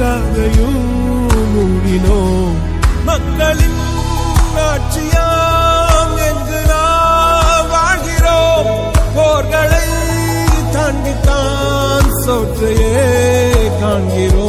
கதையும் மூடினோம். மக்களின் ஆட்சியாம் என்று நாம் வாழ்கிறோம். போர்களை தாண்டித்தான் சோற்றையே காண்கிறோம்.